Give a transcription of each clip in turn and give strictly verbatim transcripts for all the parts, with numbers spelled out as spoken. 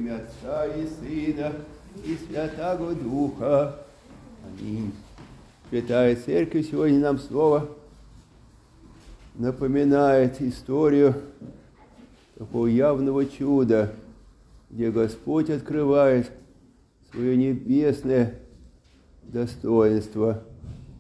имя Отца и Сына и Святаго Духа. Аминь. Святая Церковь сегодня нам снова напоминает историю такого явного чуда, где Господь открывает свое небесное достоинство.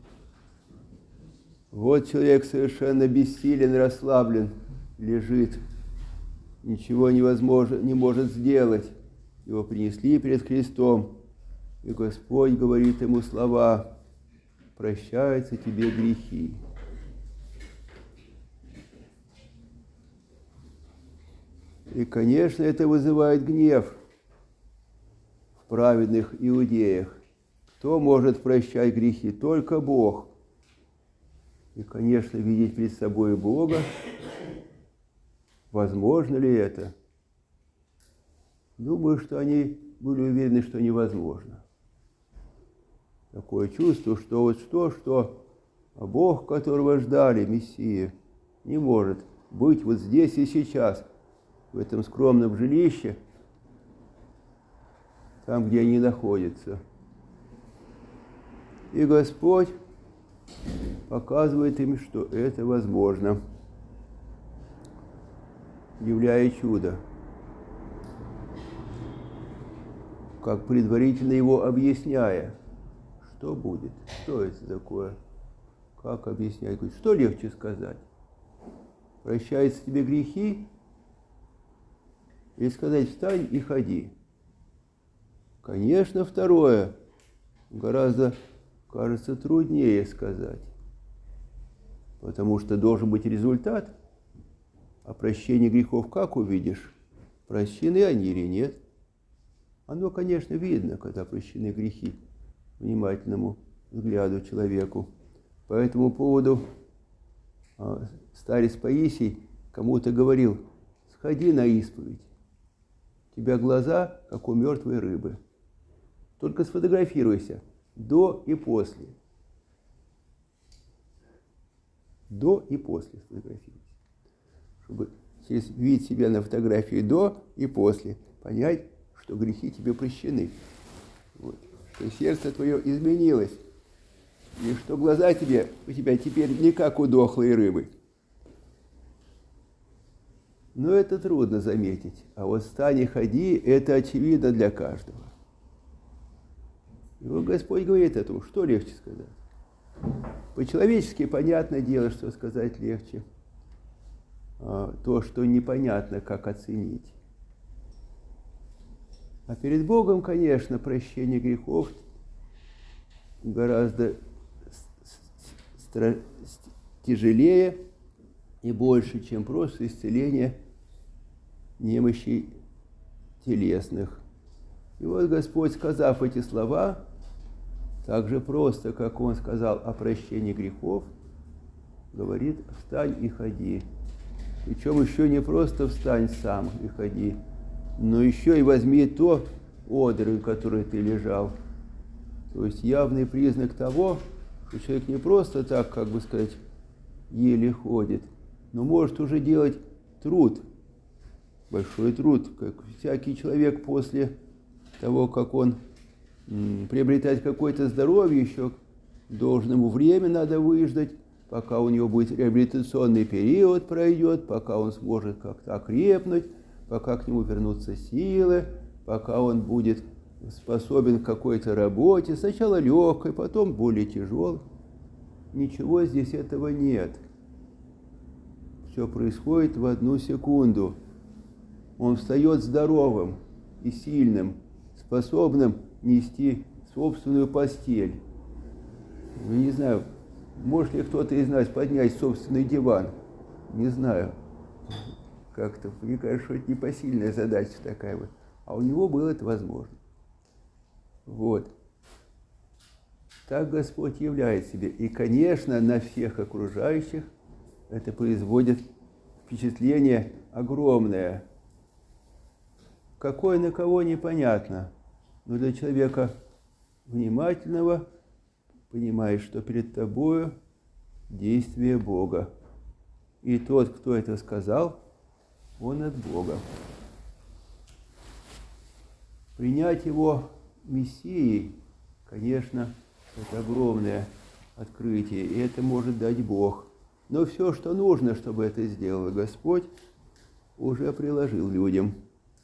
Вот человек совершенно бессилен, расслаблен, лежит, ничего невозможно, не может сделать. Его принесли перед крестом, и Господь говорит ему слова: «Прощаются тебе грехи». И, конечно, это вызывает гнев в праведных иудеях. Кто может прощать грехи? Только Бог. И, конечно, видеть перед собой Бога, возможно ли это? Думаю, что они были уверены, что невозможно. Такое чувство, что вот что, что а Бог, которого ждали, Мессия, не может быть вот здесь и сейчас, в этом скромном жилище, там, где они находятся. И Господь показывает им, что это возможно, являя чудо, как предварительно его объясняя, что будет, что это такое, как объяснять, что легче сказать, прощаются тебе грехи, или сказать: встань и ходи. Конечно, второе гораздо, кажется, труднее сказать, потому что должен быть результат. А прощение грехов как увидишь? Прощены они или нет? Оно, конечно, видно, когда прощены грехи внимательному взгляду человеку. По этому поводу старец Паисий кому-то говорил: сходи на исповедь, у тебя глаза, как у мертвой рыбы. Только сфотографируйся до и после. До и после сфотографируйся. Чтобы через видеть себя на фотографии до и после понять, что грехи тебе прощены. Вот. Что сердце твое изменилось. И что глаза тебе, у тебя теперь не как у дохлой рыбы. Но это трудно заметить. А вот встань и ходи, это очевидно для каждого. И вот Господь говорит о том, что легче сказать. По-человечески понятное дело, что сказать легче. А то, что непонятно, как оценить. А перед Богом, конечно, прощение грехов гораздо тяжелее и больше, чем просто исцеление немощей телесных. И вот Господь, сказав эти слова, так же просто, как Он сказал о прощении грехов, говорит: встань и ходи. Причем еще не просто встань сам и ходи, но еще и возьми то одеяло, в которое ты лежал. То есть явный признак того, что человек не просто так, как бы сказать, еле ходит, но может уже делать труд, большой труд, как всякий человек после того, как он м, приобретает какое-то здоровье, еще должно ему время надо выждать, пока у него будет реабилитационный период пройдет, пока он сможет как-то окрепнуть, пока к нему вернутся силы, пока он будет способен к какой-то работе, сначала легкой, потом более тяжелой. Ничего здесь этого нет. Все происходит в одну секунду. Он встает здоровым и сильным, способным нести собственную постель. Ну, не знаю, может ли кто-то из нас поднять собственный диван? Не знаю. Как-то, мне кажется, что это непосильная задача такая вот. А у него было это возможно. Вот. Так Господь являет себе. И, конечно, на всех окружающих это производит впечатление огромное. Какое на кого непонятно. Но для человека внимательного понимаешь, что перед тобою действие Бога. И тот, кто это сказал, он от Бога. принять его Мессией, конечно, это огромное открытие, и это может дать Бог. Но все, что нужно, чтобы это сделал Господь, уже приложил людям.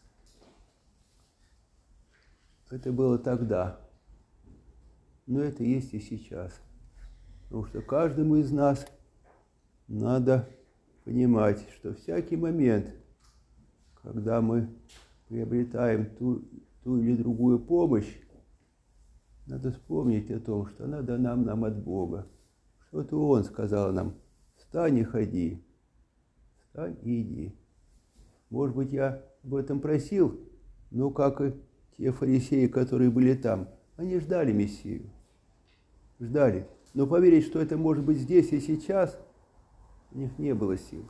Это было тогда, но это есть и сейчас. Потому что каждому из нас надо понимать, что всякий момент, когда мы приобретаем ту, ту или другую помощь, надо вспомнить о том, что она дана нам от Бога. Что-то Он сказал нам: встань и ходи, встань и иди. Может быть, я об этом просил, но как и те фарисеи, которые были там, они ждали Мессию. Ждали. Но поверить, что это может быть здесь и сейчас, у них не было сил.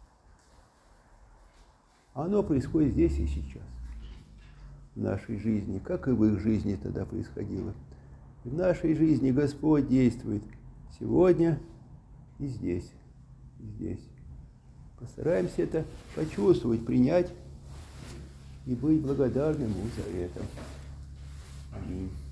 Оно происходит здесь и сейчас, в нашей жизни, как и в их жизни тогда происходило. В нашей жизни Господь действует сегодня и здесь, и здесь. Постараемся это почувствовать, принять и быть благодарным Ему за это. Аминь.